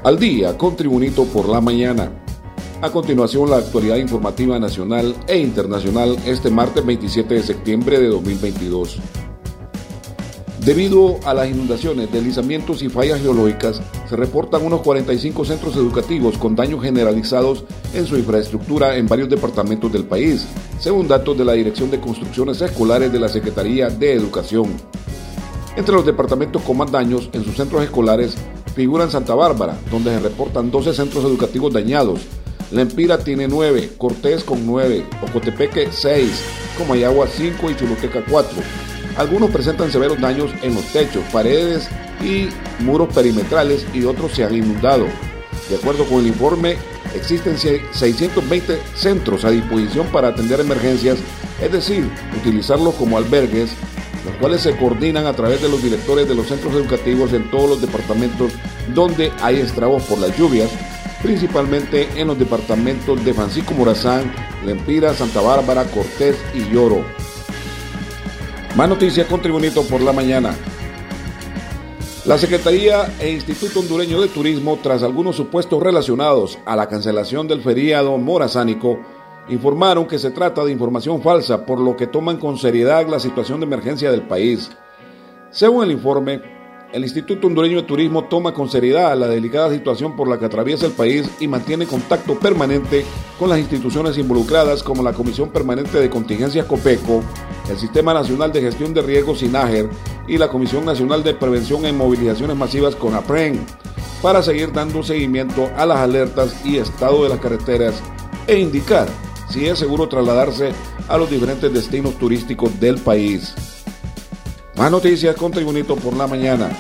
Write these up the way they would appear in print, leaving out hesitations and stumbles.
Al día con Tribunito por la mañana. A continuación, la actualidad informativa nacional e internacional este martes 27 de septiembre de 2022. Debido a las inundaciones, deslizamientos y fallas geológicas, se reportan unos 45 centros educativos con daños generalizados en su infraestructura en varios departamentos del país, según datos de la Dirección de Construcciones Escolares de la Secretaría de Educación. Entre los departamentos con más daños en sus centros escolares figuran Santa Bárbara, donde se reportan 12 centros educativos dañados. Lempira tiene 9, Cortés con 9, Ocotepeque 6, Comayagua 5 y Choluteca 4. Algunos presentan severos daños en los techos, paredes y muros perimetrales y otros se han inundado. De acuerdo con el informe, existen 620 centros a disposición para atender emergencias, es decir, utilizarlos como albergues, los cuales se coordinan a través de los directores de los centros educativos en todos los departamentos donde hay estragos por las lluvias, principalmente en los departamentos de Francisco Morazán, Lempira, Santa Bárbara, Cortés y Lloro. Más noticias con Tribunito por la mañana. La Secretaría e Instituto Hondureño de Turismo, tras algunos supuestos relacionados a la cancelación del feriado morazánico, informaron que se trata de información falsa, por lo que toman con seriedad la situación de emergencia del país. Según el informe, el Instituto Hondureño de Turismo toma con seriedad la delicada situación por la que atraviesa el país y mantiene contacto permanente con las instituciones involucradas como la Comisión Permanente de Contingencias COPECO, el Sistema Nacional de Gestión de Riesgos SINAGER y la Comisión Nacional de Prevención en Movilizaciones Masivas CONAPREN, para seguir dando seguimiento a las alertas y estado de las carreteras e indicar si es seguro trasladarse a los diferentes destinos turísticos del país. Más noticias con Tribunito por la mañana.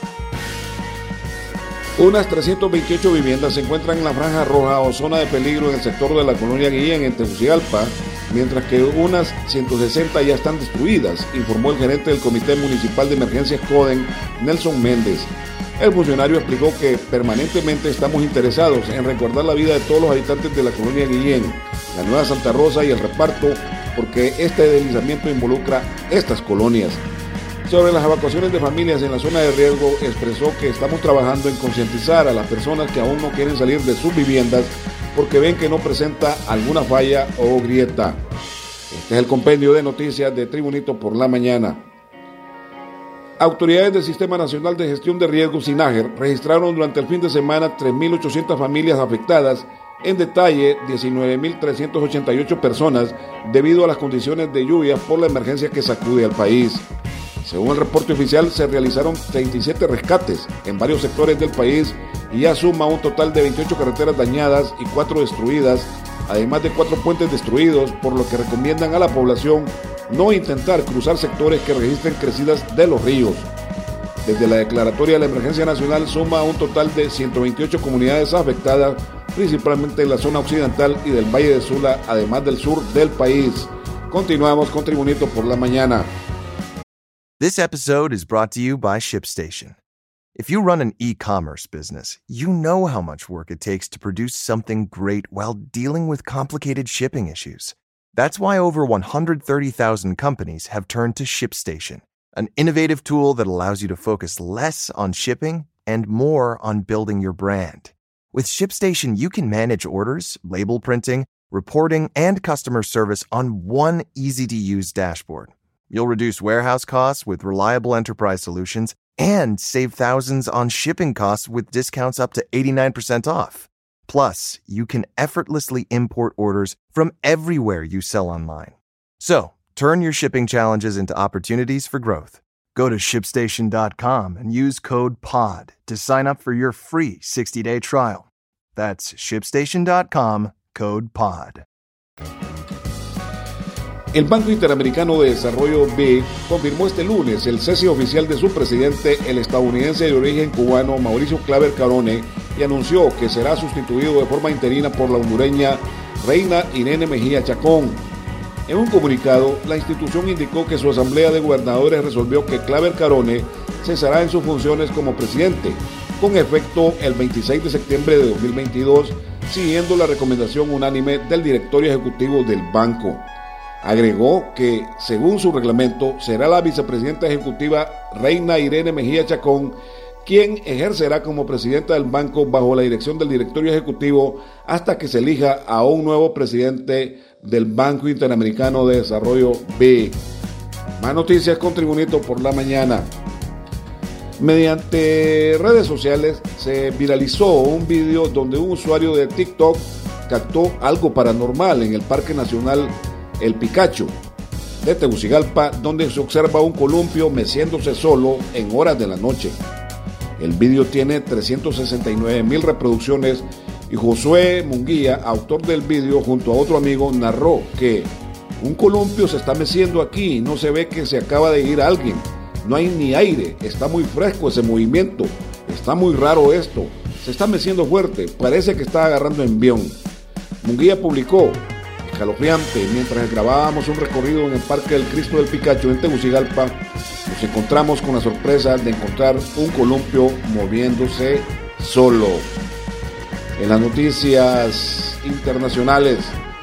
Unas 328 viviendas se encuentran en la franja roja o zona de peligro en el sector de la colonia Guillén en Tegucigalpa, mientras que unas 160 ya están destruidas, informó el gerente del Comité Municipal de Emergencias CODEN, Nelson Méndez. El funcionario explicó que permanentemente estamos interesados en resguardar la vida de todos los habitantes de la colonia Guillén, la Nueva Santa Rosa y el Reparto, porque este deslizamiento involucra estas colonias. Sobre las evacuaciones de familias en la zona de riesgo, expresó que estamos trabajando en concientizar a las personas que aún no quieren salir de sus viviendas porque ven que no presenta alguna falla o grieta. Este es el compendio de noticias de Tribunito por la mañana. Autoridades del Sistema Nacional de Gestión de Riesgos SINAGER registraron durante el fin de semana 3.800 familias afectadas, en detalle 19.388 personas debido a las condiciones de lluvia por la emergencia que sacude al país. Según el reporte oficial, se realizaron 37 rescates en varios sectores del país y ya suma un total de 28 carreteras dañadas y 4 destruidas, además de 4 puentes destruidos, por lo que recomiendan a la población no intentar cruzar sectores que registren crecidas de los ríos. Desde la declaratoria de la emergencia nacional suma un total de 128 comunidades afectadas, principalmente en la zona occidental y del Valle de Sula, además del sur del país. Continuamos con Tribunito por la mañana. This episode is brought to you by ShipStation. If you run an e-commerce business, you know how much work it takes to produce something great while dealing with complicated shipping issues. That's why over 130,000 companies have turned to ShipStation, an innovative tool that allows you to focus less on shipping and more on building your brand. With ShipStation, you can manage orders, label printing, reporting, and customer service on one easy-to-use dashboard. You'll reduce warehouse costs with reliable enterprise solutions and save thousands on shipping costs with discounts up to 89% off. Plus, you can effortlessly import orders from everywhere you sell online. So, turn your shipping challenges into opportunities for growth. Go to ShipStation.com and use code POD to sign up for your free 60-day trial. That's ShipStation.com, code POD. El Banco Interamericano de Desarrollo BID confirmó este lunes el cese oficial de su presidente, el estadounidense de origen cubano Mauricio Claver Carone, y anunció que será sustituido de forma interina por la hondureña Reina Irene Mejía Chacón. En un comunicado, la institución indicó que su asamblea de gobernadores resolvió que Claver Carone cesará en sus funciones como presidente, con efecto el 26 de septiembre de 2022, siguiendo la recomendación unánime del directorio ejecutivo del banco. Agregó que, según su reglamento, será la vicepresidenta ejecutiva Reina Irene Mejía Chacón quien ejercerá como presidenta del banco bajo la dirección del directorio ejecutivo hasta que se elija a un nuevo presidente del Banco Interamericano de Desarrollo BID. Más noticias con Tribunito por la mañana. Mediante redes sociales se viralizó un video donde un usuario de TikTok captó algo paranormal en el Parque Nacional El Picacho de Tegucigalpa, donde se observa un columpio meciéndose solo en horas de la noche. El video tiene 369,000 reproducciones y Josué Munguía, autor del video, junto a otro amigo, narró que un columpio se está meciendo aquí, no se ve que se acaba de ir alguien, no hay ni aire, está muy fresco ese movimiento, está muy raro esto, se está meciendo fuerte, parece que está agarrando envión. Munguía publicó: escalofriante, mientras grabábamos un recorrido en el Parque del Cristo del Picacho en Tegucigalpa, nos encontramos con la sorpresa de encontrar un columpio moviéndose solo. En las noticias internacionales,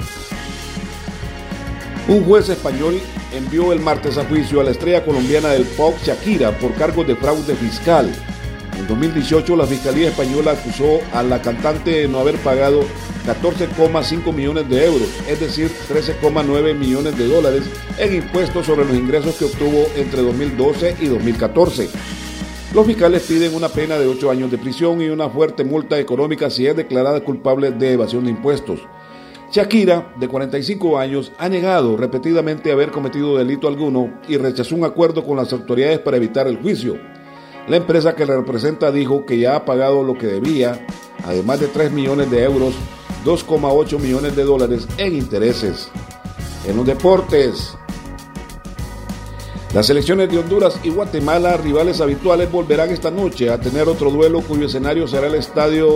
un juez español envió el martes a juicio a la estrella colombiana del pop Shakira por cargos de fraude fiscal. En 2018, la Fiscalía Española acusó a la cantante de no haber pagado 14,5 millones de euros, es decir, 13,9 millones de dólares en impuestos sobre los ingresos que obtuvo entre 2012 y 2014. Los fiscales piden una pena de 8 años de prisión y una fuerte multa económica si es declarada culpable de evasión de impuestos. Shakira, de 45 años, ha negado repetidamente haber cometido delito alguno y rechazó un acuerdo con las autoridades para evitar el juicio. La empresa que le representa dijo que ya ha pagado lo que debía, además de 3 millones de euros, 2,8 millones de dólares en intereses. En los deportes, las selecciones de Honduras y Guatemala, rivales habituales, volverán esta noche a tener otro duelo cuyo escenario será el estadio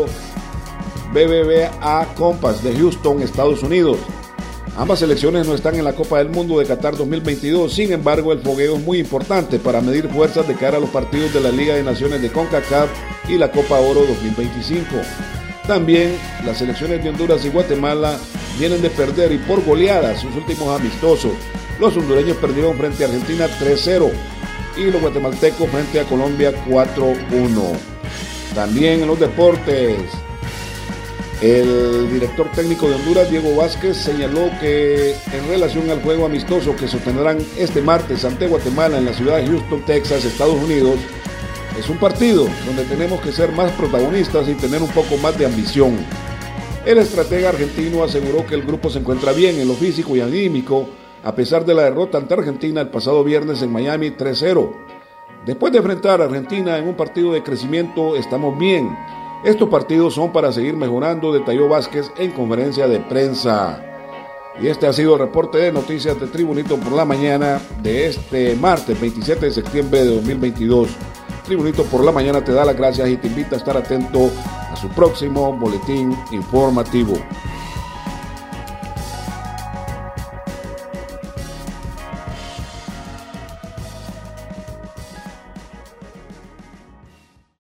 BBVA Compass de Houston, Estados Unidos. Ambas selecciones no están en la Copa del Mundo de Qatar 2022, sin embargo el fogueo es muy importante para medir fuerzas de cara a los partidos de la Liga de Naciones de CONCACAF y la Copa Oro 2025. También las selecciones de Honduras y Guatemala vienen de perder y por goleada sus últimos amistosos. Los hondureños perdieron frente a Argentina 3-0 y los guatemaltecos frente a Colombia 4-1. También en los deportes, el director técnico de Honduras, Diego Vázquez, señaló que en relación al juego amistoso que sostendrán este martes ante Guatemala en la ciudad de Houston, Texas, Estados Unidos, es un partido donde tenemos que ser más protagonistas y tener un poco más de ambición. El estratega argentino aseguró que el grupo se encuentra bien en lo físico y anímico, a pesar de la derrota ante Argentina el pasado viernes en Miami 3-0. Después de enfrentar a Argentina en un partido de crecimiento, estamos bien. Estos partidos son para seguir mejorando, detalló Vázquez en conferencia de prensa. Y este ha sido el reporte de noticias de Tribunito por la mañana de este martes 27 de septiembre de 2022. Tribunito por la mañana te da las gracias y te invita a estar atento a su próximo boletín informativo.